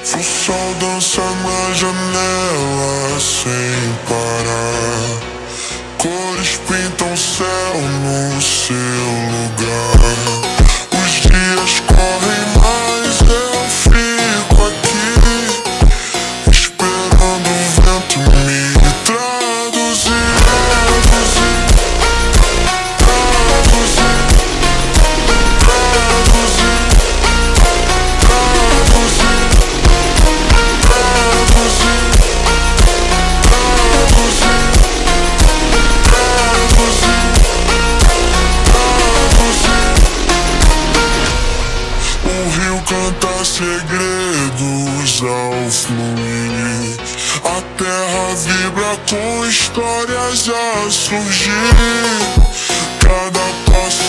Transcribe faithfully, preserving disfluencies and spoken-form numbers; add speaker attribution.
Speaker 1: O sol dança na janela sem parar. Cores pintam o céu no seu lugar. Os dias correm, mas eu fico aqui esperando o vento me traduzir. Traduzir, traduzir, traduzir, traduzir, traduzir, o rio canta segredos ao fluir. A terra vibra com histórias a surgir. Cada passo